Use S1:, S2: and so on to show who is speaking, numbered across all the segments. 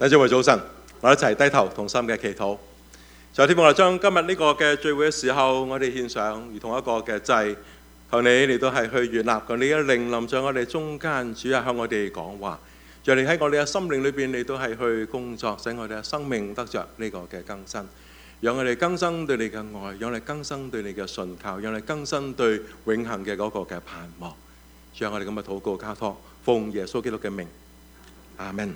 S1: 弟兄姊妹早晨，我哋一齊低頭同心嘅祈禱。就天父，我哋將今日呢個嘅聚會嘅時候，我哋獻上如同一個嘅祭，求你嚟到係去悅納，求你嘅靈臨在我哋中間，主啊向我哋講話，讓你喺我哋嘅心靈裏邊嚟到係去工作，使我哋嘅生命得着呢個嘅更新，讓我哋更新對你嘅愛，讓我哋更新對你嘅信靠，讓我哋更新對永恆嘅嗰個嘅盼望。主啊，我哋咁嘅禱告交託，奉耶穌基督嘅名，阿門。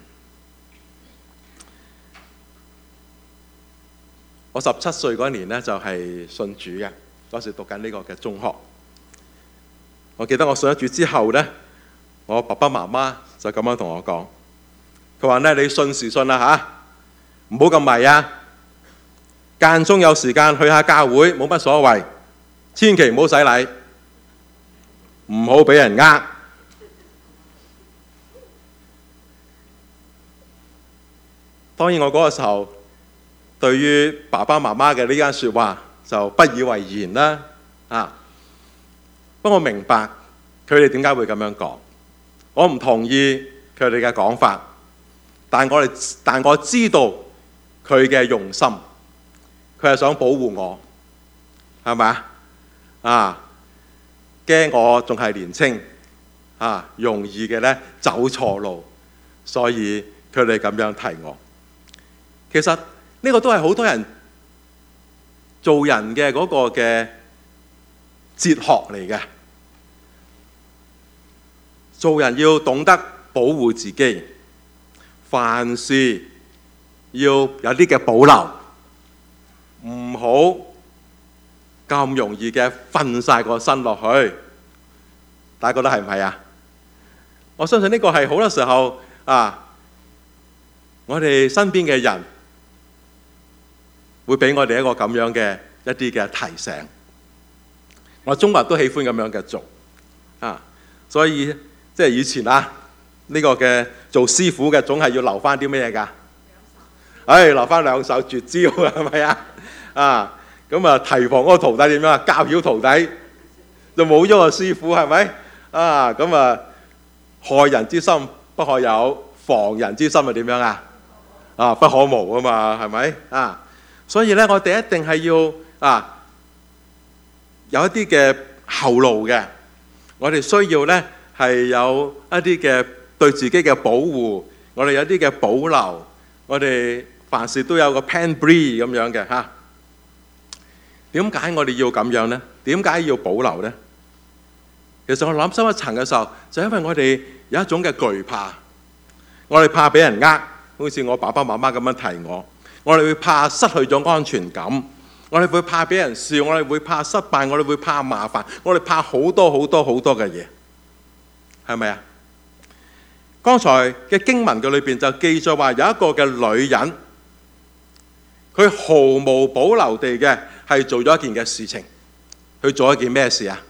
S1: 我17歲嗰年呢，就係信主嘅，嗰時讀緊呢個嘅中學。我記得我信咗主之後呢，我爸爸媽媽就咁樣同我講，佢話呢，你信時信啦嚇，唔好咁迷啊，間中有時間去下教會冇乜所謂，千祈唔好洗禮，唔好俾人呃。當然我嗰個時候對於爸爸媽媽嘅呢間説話就不以為然啦，不過我明白佢哋點解會咁樣講，我唔同意佢哋嘅講法，但我知道佢嘅用心，佢係想保護我，係咪啊？驚我仲係年青容易嘅呢走錯路，所以佢哋咁樣提我。其實呢個都係好多人做人嘅嗰個嘅哲學嚟嘅。做人要懂得保護自己，凡事要有啲嘅保留，唔好咁容易嘅瞓晒個身落去。大家覺得係唔係啊？我相信呢個係好多時候我哋身邊嘅人會俾我哋一個咁樣嘅一啲嘅提醒。我中國人都喜歡咁樣嘅做所以即係以前呢個嘅做師傅嘅總係要留翻啲咩嘢㗎？留翻兩手絕招係咪啊？咁提防嗰個徒弟點樣啊？教曉徒弟就冇咗個師傅係咪？害人之心不可有，防人之心係點樣啊？不可無啊嘛，係咪所以咧，我哋一定係要有一啲嘅後路嘅。我哋需要咧係有一啲嘅對自己嘅保護，我哋有啲嘅保留，我哋凡事都有個 plan B 咁樣嘅嚇。點解我哋要咁樣呢？點解要保留呢？其實我諗深一層嘅時候，就因為我哋有一種嘅懼怕，我哋怕俾人呃，好似我爸爸媽媽咁樣提我。我哋會怕失去咗安全感，我哋會怕俾人笑，我哋會怕失敗，我哋會怕麻煩，我哋怕好多好多好多嘅嘢，係咪啊？剛才嘅經文嘅裏邊就記載話有一個嘅女人，佢毫無保留地嘅係做咗一件嘅事情。佢做一件咩事啊？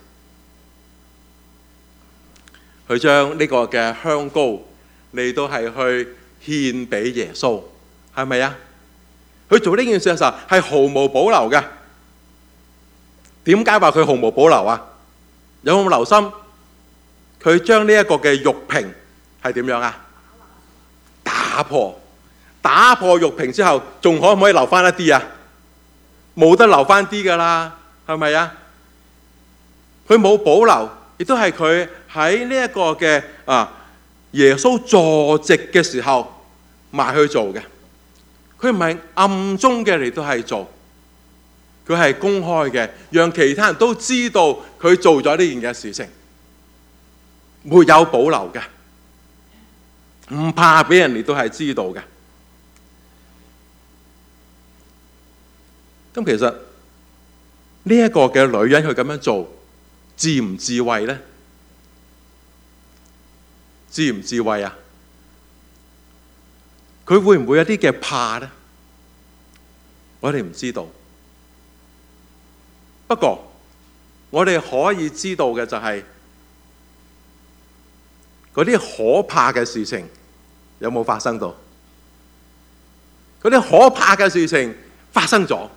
S1: 佢將呢個嘅香膏嚟到係去獻俾耶穌，係咪啊？佢做呢件事嘅時候係毫無保留嘅。點解話佢毫無保留啊？有冇留心？佢將呢一個嘅玉瓶係點樣啊？打破玉瓶之後，仲可唔可以留翻一啲啊？冇得留翻啲㗎啦，係咪啊？佢冇保留，亦都係佢喺呢一個嘅耶穌坐席嘅時候埋去做嘅。佢唔係暗中嘅嚟到係做，佢係公開嘅，讓其他人都知道佢做咗呢件嘅事情，沒有保留嘅，唔怕俾人哋都係知道嘅。咁其實呢一個嘅女人佢咁樣做，智唔智慧呢？智唔智慧啊？佢會唔會有啲嘅怕呢？我哋唔知道。不過我哋可以知道嘅就係嗰啲可怕嘅事情有冇發生到？嗰啲可怕嘅事情發生咗，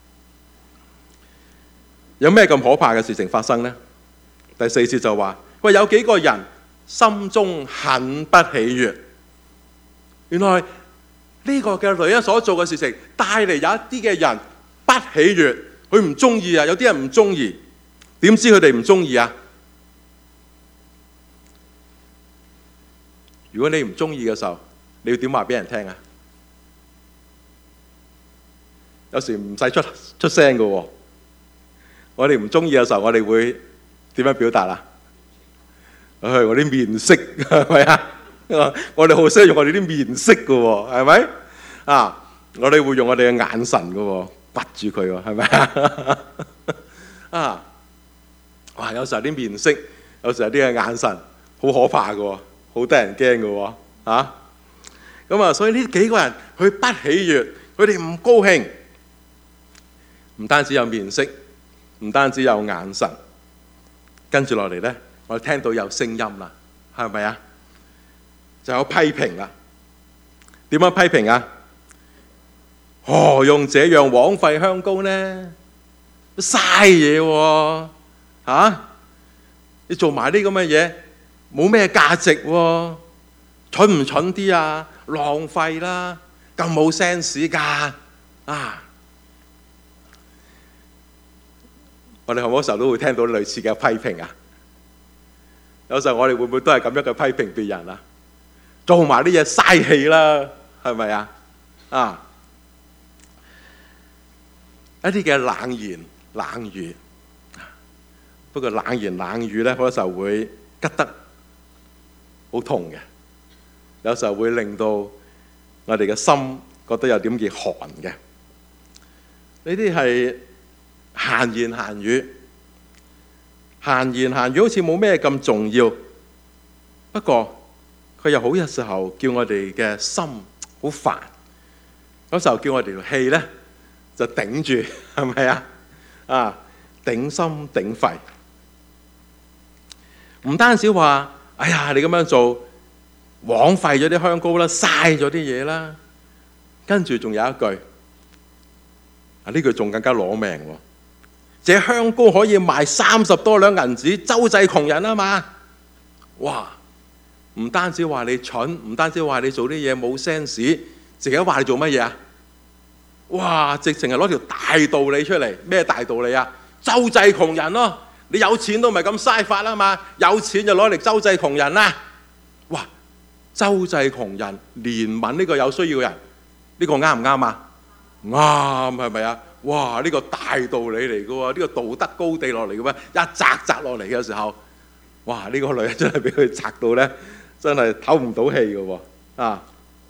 S1: 有咩咁可怕嘅事情發生呢？第4節就話：喂，有幾個人心中很不喜悅。原來呢個嘅女人所做嘅事情帶嚟有一啲嘅人不喜悅，佢唔中意啊，有啲人唔中意。點知佢哋唔中意啊？如果你唔中意嘅時候，你要點話俾人聽啊？有時唔使出聲嘅喎。我哋唔中意嘅時候，我哋會點樣表達啊？我啲面色係咪啊？我哋好識用我哋啲面色嘅喎，係咪啊？我哋會用我哋嘅眼神嘅喎，掘住佢喎，係咪啊？啊！哇！有時候啲面色，有時候啲嘅眼神，好可怕嘅喎，好得人驚嘅喎，嚇！咁啊，所以呢幾個人佢不喜悅，佢哋唔高興，唔單止有面色，唔單止有眼神，跟住落嚟咧，我哋聽到有聲音啦，係咪啊？就有批評啦。點樣批評啊？何用這樣枉費香膏呢？嘥嘢喎！你做埋啲咁嘅嘢，冇咩價值喎，蠢唔蠢啲啊？浪費啦，咁冇 sense 㗎啊！我哋好多時候都會聽到類似嘅批評啊。有時候我哋會唔會都係咁樣嘅批評別人啊？做埋啲嘢嘥氣啦，係咪啊？啊！一啲嘅冷言冷語。不過冷言冷語咧，好多時候會吉得好痛嘅，有時候會令到我哋嘅心覺得有點嘅寒嘅。呢啲係閒言閒語，閒言閒語好似冇咩咁重要，不過佢又好有時候叫我哋嘅心好煩，有時候叫我哋條氣咧就頂住，係咪啊？啊，頂心頂肺。唔單止話，哎呀，你咁樣做枉費咗啲香膏啦，嘥咗啲嘢啦。跟住仲有一句，呢句仲更加攞命喎。這香膏可以賣30多兩銀子，周濟窮人啊嘛。哇！唔單止話你蠢，唔單止話你做啲嘢冇 sense，直情話你做乜嘢啊？哇！直情係攞條大道理出嚟，咩大道理啊？周濟窮人咯。你有錢都唔係咁嘥法啦嘛，有錢就攞嚟周濟窮人啦。哇！周濟窮人，憐憫呢個有需要嘅人，呢個啱唔啱啊？啱，係咪啊？哇！呢個大道理嚟嘅喎，呢個道德高地落嚟嘅咩？一擲落嚟嘅時候，哇！呢個女人真係俾佢擲到咧，真係唞唔到氣嘅喎啊！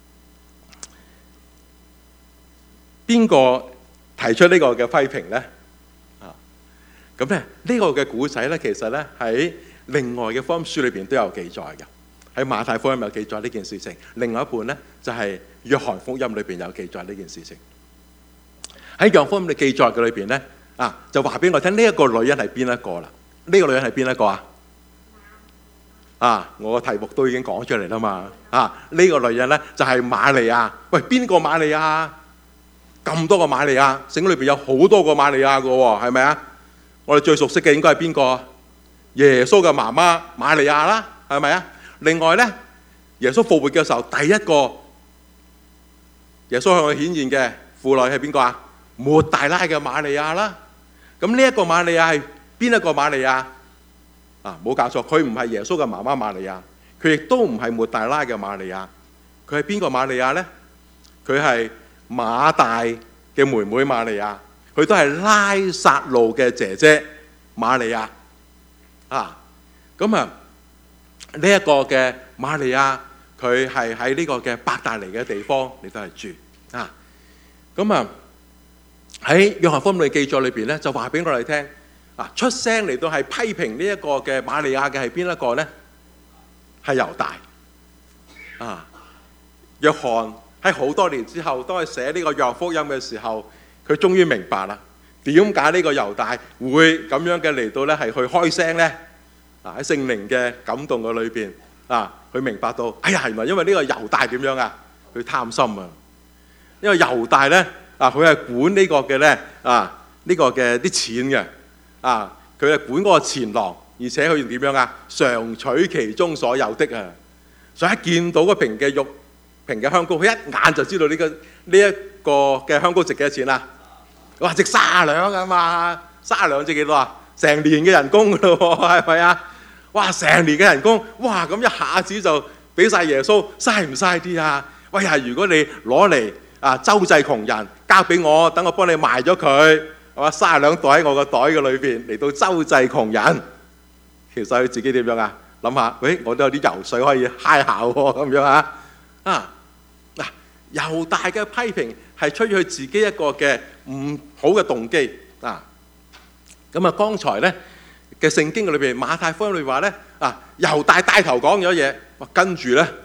S1: 邊個提出呢個嘅批評咧？咁咧呢個嘅古仔咧，其實咧喺另外嘅福音書裏邊都有記載嘅。喺馬太福音有記載呢件事情，另外一半咧就係約翰福音裏邊有記載呢件事情。喺約翰福音嘅記載嘅裏邊咧，就話俾我聽呢一個女人係邊一個啦？呢個女人係邊一個啊？我個題目都已經講出嚟啦嘛。呢個女人咧就係瑪利亞。喂，邊個瑪利亞？咁多個瑪利亞，聖經裏邊有好多個瑪利亞嘅喎，係咪啊？我哋最熟悉嘅應該係邊個？耶穌嘅媽媽瑪利亞啦，係咪啊？另外咧，耶穌復活嘅時候，第一個耶穌向佢顯現嘅婦女係邊個啊？抹大拉嘅瑪利亞啦。咁呢一個瑪利亞係邊一個瑪利亞？冇搞錯，佢唔係耶穌嘅媽媽瑪利亞，佢亦都唔係抹大拉嘅瑪利亞。佢係邊個瑪利亞咧？佢係馬大嘅妹妹瑪利亞。佢都係拉撒路嘅姐姐瑪利亞咁呢一個嘅瑪利亞，佢係喺呢個嘅伯大尼嘅地方，你都係住喺約翰福音嘅記載裏邊咧，就話俾我哋聽出聲嚟到係批評呢一個嘅瑪利亞嘅係邊一個咧？係猶大約翰喺好多年之後，當佢寫呢個約翰福音嘅時候，佢終於明白啦，點解呢個猶大會咁樣嘅嚟到咧係去開聲咧？喺聖靈嘅感動嘅裏邊佢明白到，哎呀，原來因為呢個猶大點樣啊？佢貪心啊！因為猶大咧佢係管呢個嘅咧呢個嘅啲錢嘅佢係管嗰個錢囊，而且佢點樣啊？常取其中所有的所以一見到嗰瓶嘅肉瓶嘅香膏，佢一眼就知道呢一個嘅香膏值幾多錢啦？哇！值30兩啊嘛，30兩值幾多啊？成年嘅人工噶咯喎，係咪啊？哇！成年嘅人工，哇！咁一下子就俾晒耶穌，嘥唔嘥啲啊？喂呀！如果你攞嚟周濟窮人，交俾我，等我幫你賣咗佢，係嘛？30兩袋喺我個袋嘅裏邊嚟到周濟窮人，其實佢自己點樣啊？諗下，喂，我都有啲油水可以揩下喎，咁樣啊？嗱，猶大嘅批評係出於佢自己一個嘅唔好嘅動機啊。咁啊，剛才咧嘅聖經裏邊，馬太福音裏邊話咧猶大帶頭講咗嘢，跟住咧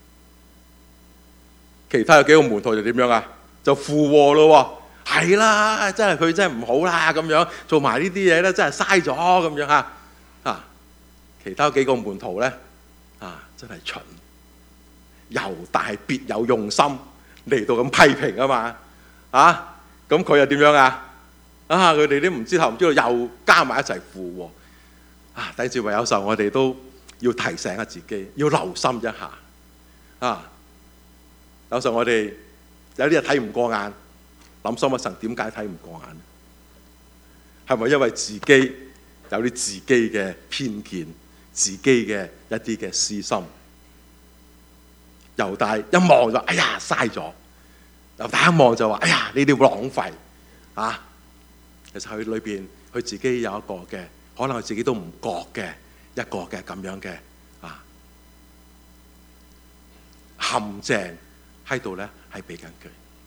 S1: 其他有幾個門徒就點樣啊？就附和咯喎，係啦，真係佢真係唔好啦，咁樣做埋呢啲嘢咧，真係嘥咗咁樣啊！其他幾個門徒咧真係蠢，猶大係別有用心嚟到咁批評啊嘛咁佢又點樣啊？佢哋都唔知頭唔知道，又加埋一齊附和弟兄姊妹，有時候我哋都要提醒下自己，要留心一下有時候我哋有啲嘢睇唔過眼，諗深一層，點解睇唔過眼？係咪因為自己有啲自己嘅偏見，自己嘅一啲嘅私心？猶大一望就哎呀嘥咗，猶大一望就話哎呀呢啲浪費其實佢裏邊佢自己有一個嘅，可能佢自己都唔覺嘅一個嘅咁樣嘅陷阱喺度咧，係俾緊佢。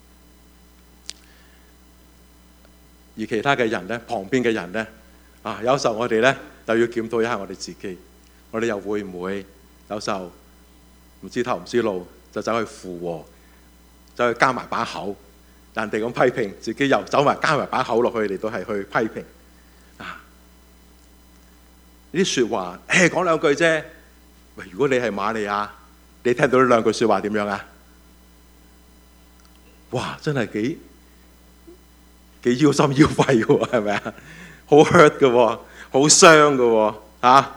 S1: 而其他嘅人咧，旁邊嘅人咧有時候我哋咧就要檢討一下我哋自己，我哋又會唔會有時候唔知頭唔知路就走去附和，走去加埋把口，人哋咁批評，自己又走埋加埋把口落去嚟到係去批評呢啲説話，講兩句啫。喂，如果你係瑪利亞，你聽到呢兩句説話點樣啊？哇！真係幾腰心腰肺嘅喎，係咪啊？好 hurt 嘅喎，好傷嘅喎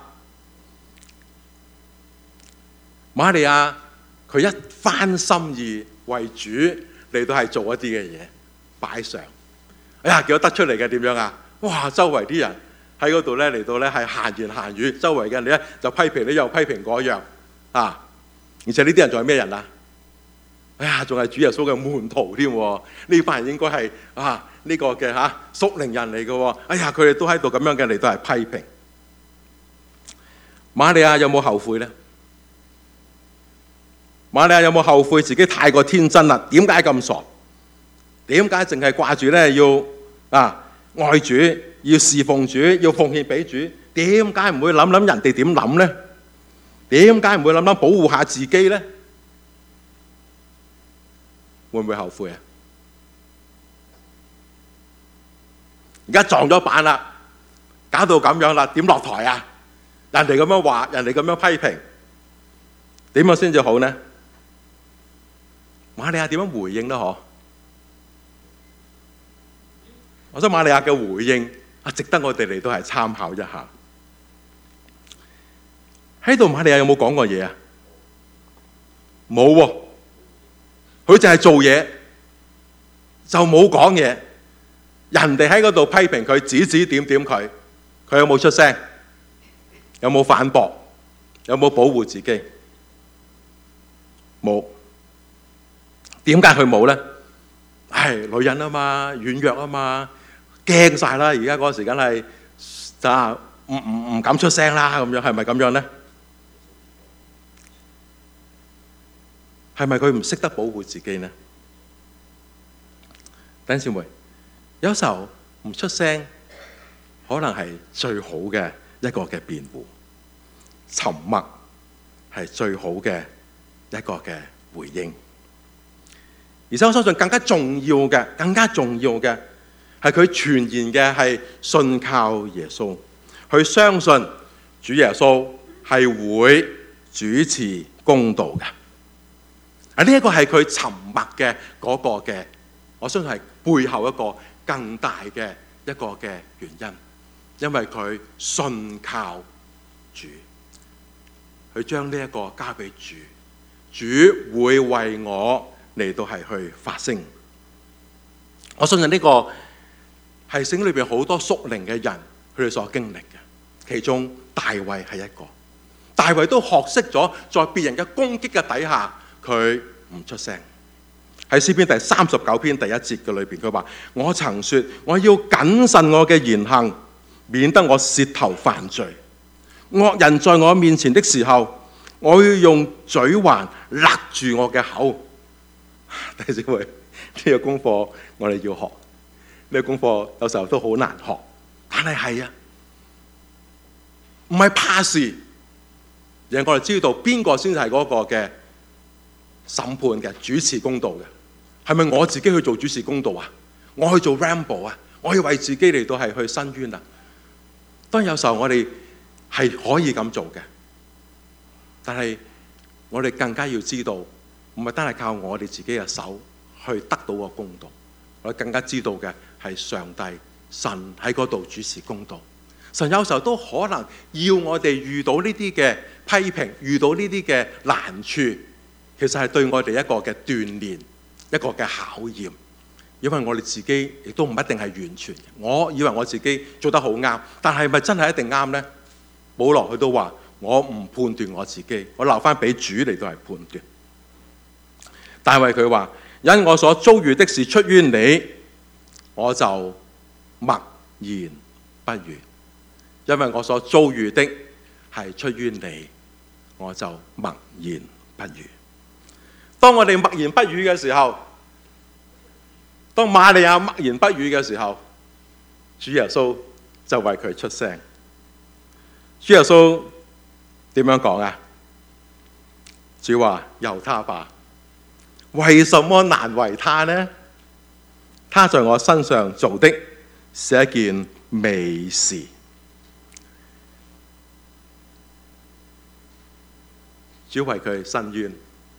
S1: 瑪利亞佢一番心意為主嚟到係做一啲嘅嘢擺上，哎呀，結果得出嚟嘅點樣啊？哇！周圍啲人喺嗰度咧嚟到咧係閒言閒語，周圍嘅人咧就批評你又批評嗰樣而且呢啲人仲係咩人啊？哎呀，仲係主耶穌嘅門徒添喎！呢班人應該係呢個嘅屬靈人嚟嘅喎。哎呀，佢哋都喺度咁樣嘅嚟到係批評。瑪利亞有冇後悔咧？瑪利亞有冇後悔自己太過天真啦？點解咁傻？點解淨係掛住咧要愛主，要侍奉主，要奉獻俾主？點解唔會諗諗人哋點諗咧？點解唔會諗諗保護下自己咧？會唔會後悔啊？而家撞咗板啦，搞到咁樣啦，點落台啊？人哋咁樣話，人哋咁樣批評，點樣先至好呢？瑪利亞點樣回應呢？我想瑪利亞嘅回應值得我哋嚟都係參考一下。喺度瑪利亞有冇講過嘢啊？冇喎，佢就係做嘢，就冇講嘢。人哋喺嗰度批評佢，指指點點佢，佢有冇出聲？有冇反駁？有冇保護自己？冇。點解佢冇咧？女人啊嘛，軟弱啊嘛，驚晒啦！而家嗰個時間係就唔敢出聲啦，咁樣係咪咁樣咧？係咪佢唔識得保護自己呢？弟兄姊妹，有時候唔出聲，可能係最好嘅一個嘅辯護，沉默係最好嘅一個嘅回應。而且我相信更加重要嘅係佢全然嘅係信靠耶穌，佢相信主耶穌係會主持公道嘅。呢一個係佢沉默嘅嗰個嘅，我相信係背後一個更大嘅一個嘅原因，因為佢信靠主，佢將呢一個交俾主， 主會為我嚟到係去發聲。我相信呢個係聖經裏邊好多屬靈嘅人佢哋所經歷嘅，其中大衛係一個。大衛都學識咗在別人嘅攻擊嘅底下，佢唔出聲。喺詩篇第39篇第1節嘅裏邊，佢話：我曾說我要謹慎我嘅言行，免得我舌頭犯罪。惡人在我面前的時候，我要用嘴環勒住我嘅口。弟兄姊妹，呢個功課我哋要學。呢個功課有時候都好難學，但係啊，唔係怕事，而係我哋知道邊個先係嗰個嘅審判嘅主持公道嘅。係咪我自己去做主持公道啊？我去做 Rambo 啊？我要為自己嚟到係去申冤啊？當然有時候我哋係可以咁做嘅，但係我哋更加要知道，唔係單係靠我哋自己嘅手去得到個公道，我哋更加知道嘅係上帝神喺嗰度主持公道。神有時候都可能要我哋遇到呢啲嘅批評，遇到呢啲嘅難處，其實係對我哋一個嘅鍛鍊，一個嘅考驗。因為我哋自己亦都唔一定係完全嘅。我以為我自己做得好啱，但係咪真係一定啱呢？保羅佢都話：我唔判斷我自己，我留翻俾主嚟到係判斷。大衛佢話：因我所遭遇的事出於你，我就默然不語。因為我所遭遇的係出於你，我就默然不語。當我哋默然不語嘅時候，當瑪利亞默然不語嘅時候，主耶穌就為佢出聲。主耶穌點樣講啊？主話：由他吧，為什麼難為他呢？他在我身上做的是一件美事。主為佢申冤，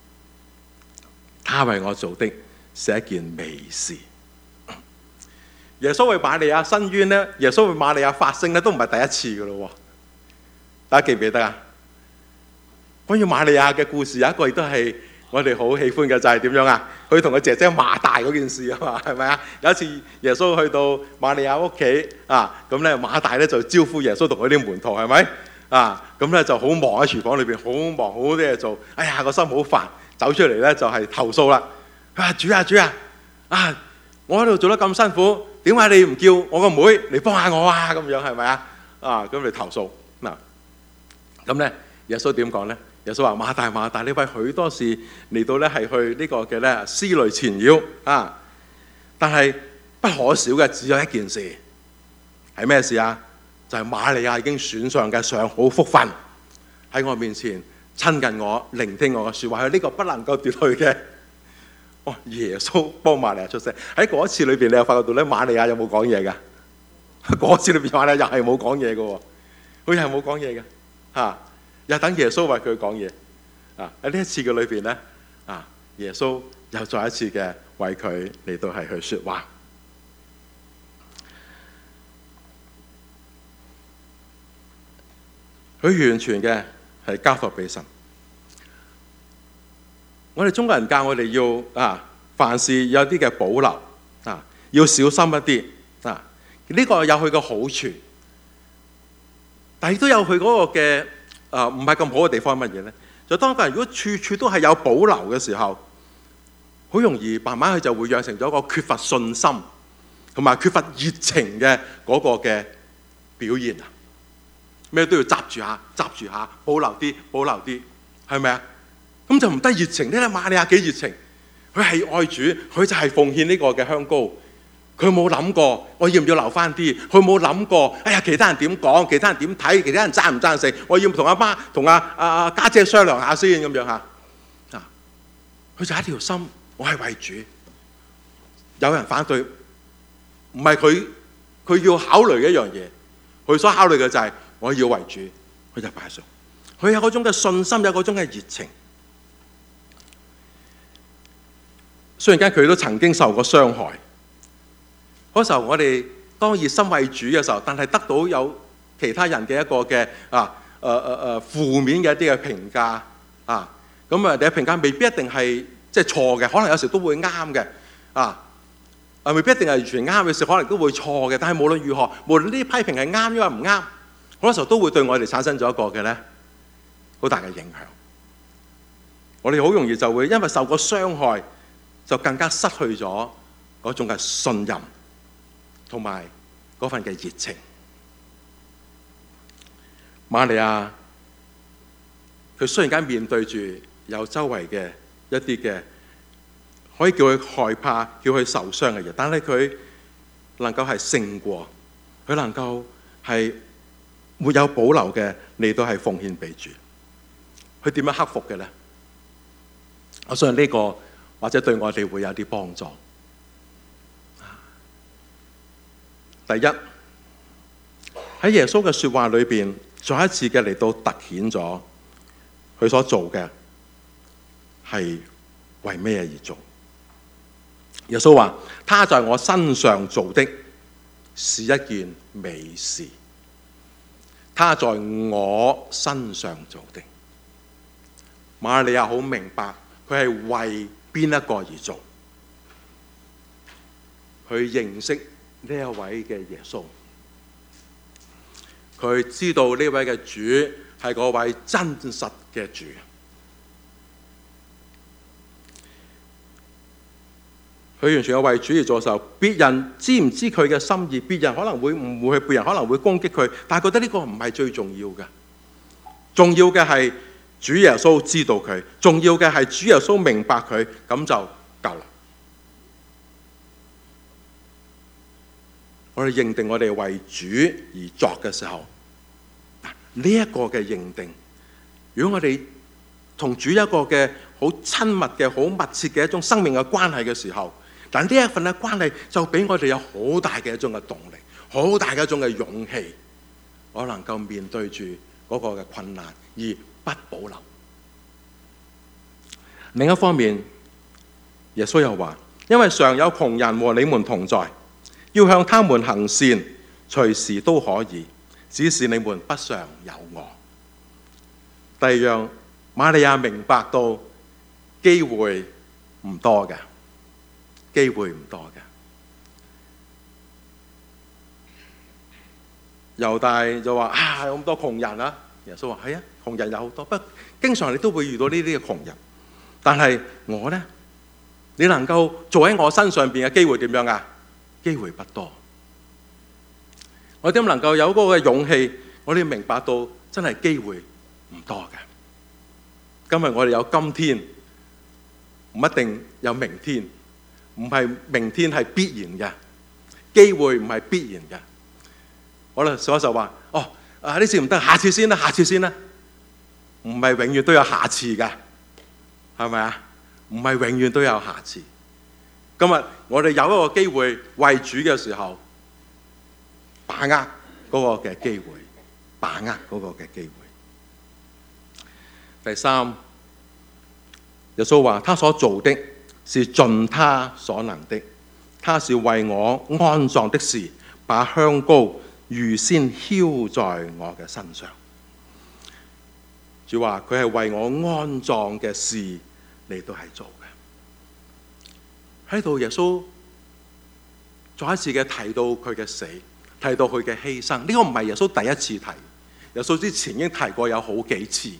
S1: 他為我做的是一件美事。耶穌為瑪利亞申冤呢，耶穌為瑪利亞發聲呢，都唔係第一次噶咯。大家記唔記得啊？關於瑪利亞嘅故事，有一個亦都係我哋好喜歡嘅，就係點樣啊？佢同佢姐姐馬大嗰件事啊嘛，係咪啊？有一次耶穌去到瑪利亞屋企啊，咁咧馬大咧就招呼耶穌同佢啲門徒，係咪啊？咁咧就好忙喺廚房裏邊，好忙，好多嘢做。哎呀，個心好煩，走出嚟咧就係投訴啦。佢話：主啊，我喺度做得咁辛苦，點解你唔叫我個妹嚟幫下我啊？咁樣係咪啊？咁你投訴嗱，咁咧耶穌點講咧？耶穌話：馬大，你為許多事嚟到咧係去呢個嘅咧思慮纏繞啊！但係不可少嘅只有一件事，係咩事啊？就係瑪利亞已經選上嘅上好福分，喺我面前親近我、聆聽我嘅説話，係呢個不能夠奪去嘅。耶穌幫瑪利亞出聲。喺嗰一次裏邊，你有發覺到咧，瑪利亞有冇講嘢㗎？嗰次裏邊瑪利亞又係冇講嘢嘅喎，佢又係冇講嘢嘅嚇，又等耶穌為佢講嘢啊！喺呢一次嘅裏邊咧耶穌又再一次嘅為佢嚟到係去説話。佢完全嘅係交託俾神。我哋中國人教我哋要凡事有啲嘅保留要小心一啲呢個有佢嘅好處，但係都有佢嗰個嘅唔係咁好嘅地方係乜嘢咧？就當個人如果處處都係有保留嘅時候，好容易慢慢佢就會養成咗一個缺乏信心同埋缺乏熱情嘅嗰個嘅表現啊！咩都要執住下，保留啲，係咪啊？咁就唔得熱情。呢個瑪利亞幾熱情，佢係愛主，佢就係奉獻呢個嘅香膏。佢冇諗過我要唔要留翻啲，佢冇諗過哎呀其他人點講，其他人點睇，其他人贊唔贊成，我要同阿媽同阿家姐商量下先咁樣嚇。佢就一條心，我係為主。有人反對，唔係佢要考慮嘅一樣嘢，佢所考慮嘅就係我要為主，佢就擺上。佢有嗰種嘅信心，有嗰種嘅熱情。雖然間佢都曾經受過傷害，嗰時候我哋當熱心為主嘅時候，但係得到有其他人嘅一個嘅負面嘅一啲嘅評價咁啊，你嘅評價未必一定係即係錯嘅，可能有時都會啱嘅未必一定係完全啱嘅時，可能都會錯嘅。但係無論如何，無論呢啲批評係啱抑或唔啱，好多時候都會對我哋產生咗一個嘅咧好大嘅影響。我哋好容易就會因為受過傷害，就更加失去咗嗰種嘅信任同埋嗰份嘅熱情。瑪利亞佢雖然間面對住有周圍嘅一啲嘅可以叫佢害怕、叫佢受傷嘅嘢，但係佢能夠係勝過，佢能夠係沒有保留嘅嚟到係奉獻俾主。佢點樣克服嘅呢？我相信呢個或者對我哋會有啲幫助。第一，喺耶穌嘅說話裏邊，再一次嘅嚟到凸顯咗佢所做嘅係為咩而做。耶穌話：他在我身上做的是一件美事。他在我身上做的，瑪利亞好明白佢係為邊一個而做。佢認識呢一位嘅耶穌，佢知道呢位嘅主係嗰位真實嘅主。佢完全係為主而做嘅時候，別人知唔知佢嘅心意？別人可能會誤會佢，別人可能會攻擊佢，但係覺得呢個唔係最重要嘅。重要嘅係主耶穌知道佢，重要嘅係主耶穌明白佢，咁就夠啦。我哋認定我哋為主而作嘅時候，呢一個嘅認定，如果我哋同主一個嘅好親密嘅、好密切嘅一種生命嘅關係嘅時候，但呢一份嘅關係就俾我哋有好大嘅一種嘅動力，好大嘅一種嘅勇氣，我能夠面對住嗰個嘅困難而不保留。另一方面，耶穌又話：因為常有窮人和你們同在，要向他們行善，隨時都可以，只是你們不常有我。第二樣，瑪利亞明白到機會唔多嘅，機會唔多嘅。猶大就話：有咁多窮人啊！耶穌話：係啊，窮人有好多，不過經常你都會遇到呢啲嘅窮人。但係我呢，你能夠做喺我身上邊嘅機會點樣啊？機會不多。我點能夠有嗰個勇氣？我哋明白到真係機會唔多嘅。今日我哋有今天，唔一定有明天，唔係明天係必然嘅，機會唔係必然嘅。我哋所就話：呢次唔得，下次先啦，下次先啦。唔係永遠都有下次嘅，係咪啊？唔係永遠都有下次。今日我哋有一個機會為主嘅時候，把握嗰個嘅機會，把握嗰個嘅機會。第三，耶穌話：他所做的是盡他所能的，他是為我安葬的事，把香膏預先澆在我嘅身上。主話佢係為我安葬嘅事嚟到係做嘅。喺度耶穌再一次嘅提到佢嘅死，提到佢嘅犧牲。呢個唔係耶穌第一次提，耶穌之前已經提過有好幾次。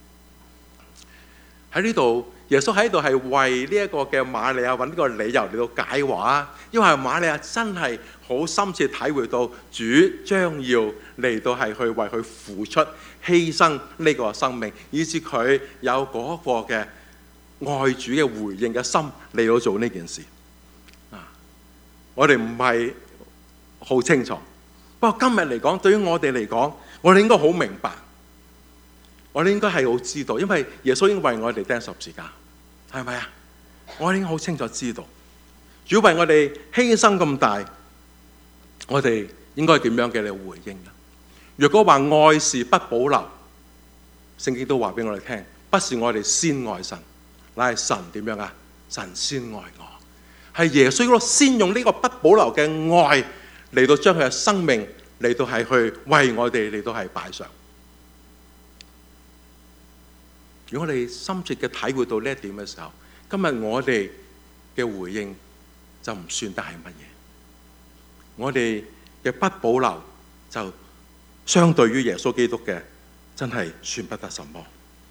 S1: 喺呢度，耶穌喺度係為呢一個嘅瑪利亞揾呢個理由嚟到解話，因為瑪利亞真係好深切體會到主將要嚟到係去為佢付出犧牲呢個生命，以至佢有嗰個嘅愛主嘅回應嘅心嚟到做呢件事。我哋唔係好清楚，不過今日嚟講，對於我哋嚟講，我哋應該好明白。我哋應該係好知道，因為耶穌已經為我哋釘十字架，係咪啊？我哋已經好清楚知道，主為我哋犧牲咁大，我哋應該點樣嘅嚟回應？若果話愛是不保留，聖經都話俾我哋聽，不是我哋先愛神，乃係神點樣啊？神先愛我，係耶穌先用呢個不保留嘅愛嚟到將佢嘅生命嚟到係去為我哋嚟到係擺上。 如果我哋深切嘅體會到呢一點嘅時候，今日我哋嘅回應就唔算得係乜嘢。我哋嘅不保留就相對於耶穌基督嘅，真係算不得什麼。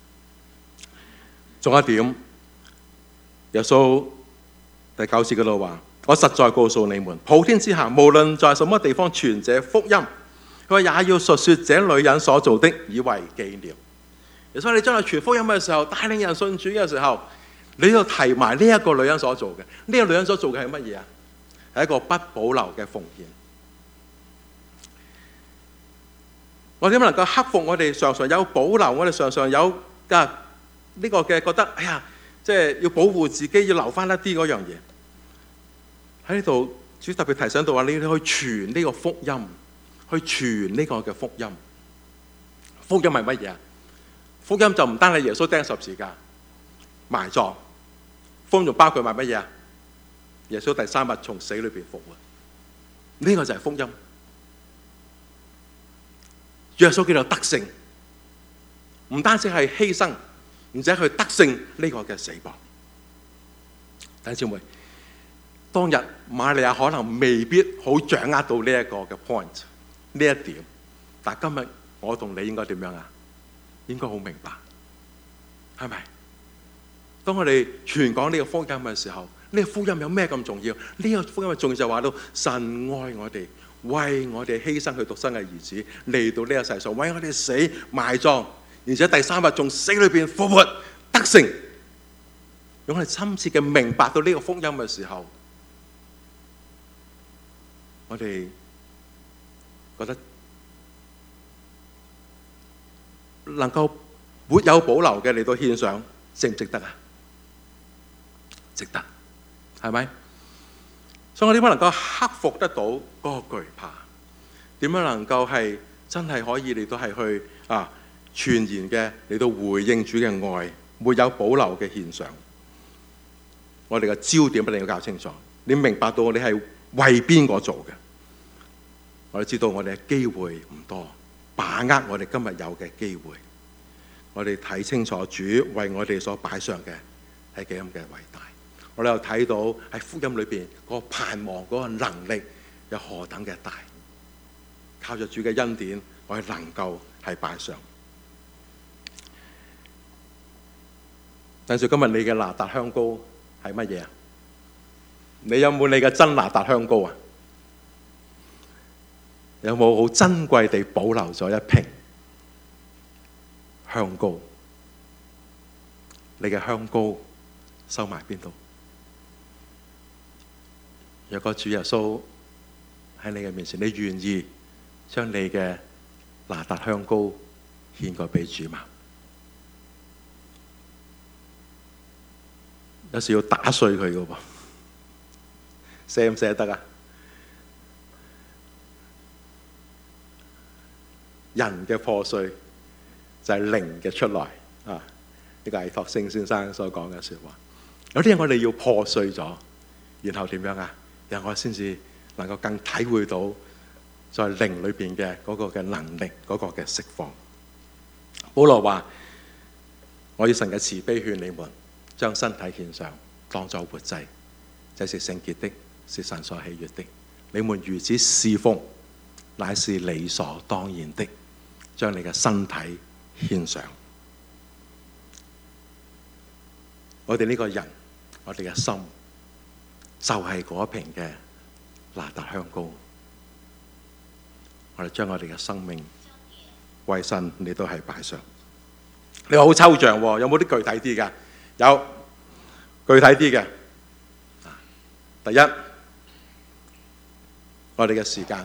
S1: 仲有一點，耶穌第9節嗰度話：我實在告訴你們，普天之下無論在什麼地方傳這福音，佢話也要述說這女人所做的，以為紀念。所以你將來傳福音嘅時候，帶領人信主嘅時候，你要提埋呢一個女人所做嘅。呢個女人所做嘅係乜嘢啊？係一個不保留嘅奉獻。我點能夠克服我哋常常有保留，我哋常常有呢個嘅覺得，哎呀，即係要保護自己，要留翻一啲嗰樣嘢。喺呢度，主特別提醒到話，你去傳呢個福音，去傳呢個嘅福音。福音係乜嘢啊？福音就唔單係耶穌釘十字架、埋葬，福音仲包括埋乜嘢啊？耶穌第3日從死裏邊復活，呢個就係福音。耶穌基督得勝，唔單止係犧牲，而且佢得勝呢個嘅死亡。弟兄姊妹，當日瑪利亞可能未必好掌握到呢一個嘅 point 呢一點，但今日我同你應該點樣啊？應該好明白，係咪？當我哋傳講呢個福音嘅時候，呢個福音有咩咁重要？呢個福音嘅重要就話到神愛我哋，為我哋犧牲佢獨生嘅兒子嚟到呢個世上，為我哋死埋葬，而且第3日從死裏邊復活得勝。如果我哋深切嘅明白到呢個福音嘅時候，我哋覺得能夠沒有保留嘅嚟到獻上，值唔值得啊？值得，係咪？所以我點樣能夠克服得到嗰個懼怕？點樣能夠係真係可以嚟到係去全然嘅嚟到回應主嘅愛，沒有保留嘅獻上？我哋嘅焦點一定要搞清楚。你明白到我哋係為邊個做嘅？我哋知道我哋嘅機會唔多，把握我哋今日有嘅機會。我哋睇清楚主為我哋所擺上嘅係幾咁嘅偉大。我哋又睇到喺福音裏邊嗰個盼望，嗰個能力有何等嘅大。靠着主嘅恩典，我哋能夠係擺上。但是今日你嘅拿達香膏係乜嘢啊？你有冇你嘅真拿達香膏啊？有冇好珍貴地保留咗一瓶香膏？你嘅香膏收埋邊度？若果主耶穌喺你嘅面前，你願意將你嘅拿達香膏獻過俾主嗎？有時要打碎佢嘅噃，捨唔捨得啊？人嘅破碎就係靈嘅出來啊！呢個係托星先生所講嘅說話。有啲嘢我哋要破碎咗，然後點樣啊？然後我先至能夠更體會到在靈裏邊嘅嗰個嘅能力，嗰個嘅釋放。保羅話：我以神嘅慈悲勸你們，將身體獻上，當作活祭，這是聖潔的，是神所喜悅的。你們如此侍奉，乃是理所當然的。將你嘅身體獻上。我哋呢個人，我哋嘅心，就係嗰瓶嘅拿達香膏。我哋將我哋嘅生命為神，你都係擺上。你話好抽象喎，有冇啲具體啲㗎？有具體啲嘅。第一，我哋嘅時間，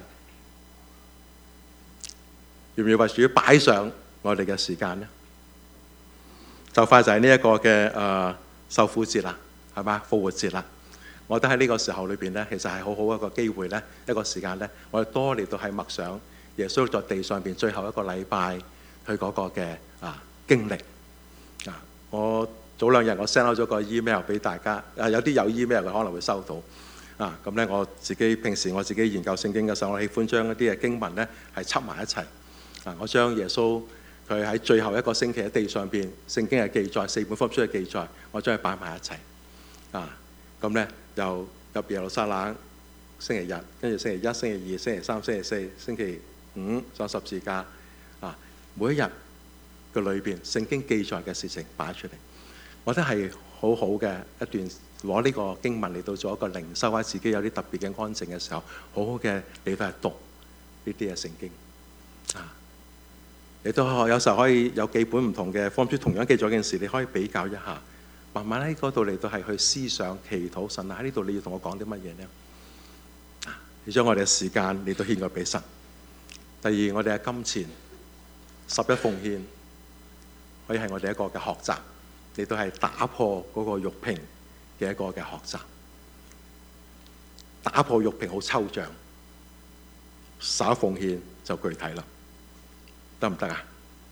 S1: 要唔要為主擺上我哋嘅時間呢？就快就係呢一個嘅受苦節啦，係嘛？復活節啦。我覺得喺呢個時候裏邊咧，其實係好好一個機會咧，一個時間咧，我哋多嚟到係默想耶穌在地上邊最後一個禮拜佢嗰個嘅經歷。我早2日我 send out 咗個 email 俾大家，有啲有 email 嘅可能會收到。咁咧我自己平時我自己研究聖經嘅時候，我喜歡將一啲嘅經文咧係輯埋一齊。我將耶穌佢喺最後一個星期喺地上邊，聖經嘅記載，4本福音書嘅記載，我將佢擺埋一齊。咁呢，又入耶路撒冷星期日，跟住星期一、星期二、星期三、星期四、星期五上十字架。每一日嘅裏邊，聖經記載嘅事情擺出嚟，我覺得係好好嘅一段。攞呢個經文嚟到做一個靈修，或者自己有啲特別嘅安靜嘅時候，好好嘅你都係讀呢啲嘅聖經。你都有時候可以有幾本唔同嘅福音書，同樣記咗件事，你可以比較一下，慢慢喺嗰度嚟到係去思想、祈禱神喺呢度你要同我講啲乜嘢呢？你將我哋嘅時間你都獻過俾神。第二，我哋嘅金錢11奉獻，可以係我哋一個嘅學習，你都係打破嗰個玉瓶嘅一個嘅學習。打破玉瓶好抽象，11奉獻就具體啦，得唔得啊？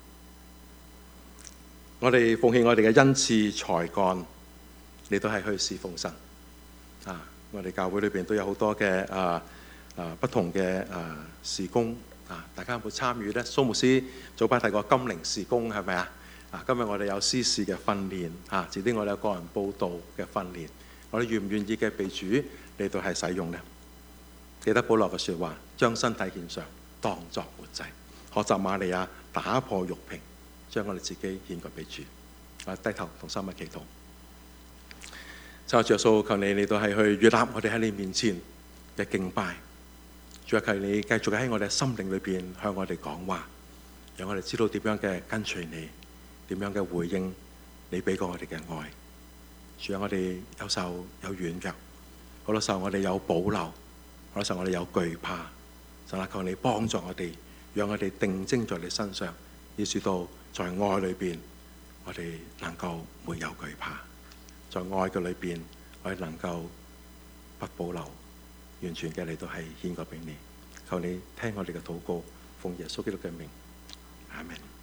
S1: 我哋奉獻我哋嘅恩賜才幹，你都係去侍奉神。我哋教會裏邊都有好多嘅不同嘅事工。大家有冇參與呢？蘇牧師早排提過金陵事工係咪啊？今日我哋有司事嘅訓練，遲啲我哋有個人報道嘅訓練，我哋願唔願意嘅被主嚟到係使用呢？記得保羅嘅説話，將身體獻上，當作活祭。學習瑪利亞打破玉瓶，將我哋自己獻過俾主。低頭同心嘅祈禱。就主耶穌，求你嚟到係去悅納我哋喺你面前嘅敬拜。主啊，求你繼續喺我哋心靈裏邊向我哋講話，讓我哋知道點樣嘅跟隨你，點樣嘅回應你俾過我哋嘅愛。主啊，我哋有時候有軟弱，好多時候我哋有保留，好多時候我哋有懼怕。神啊，求你幫助我哋，讓我哋定睛在你身上，以至到在愛裏邊，我哋能夠沒有懼怕。在愛嘅裏邊，我哋能夠不保留，完全嘅你都係獻過俾你。求你聽我哋嘅禱告，奉耶穌基督嘅名，阿門。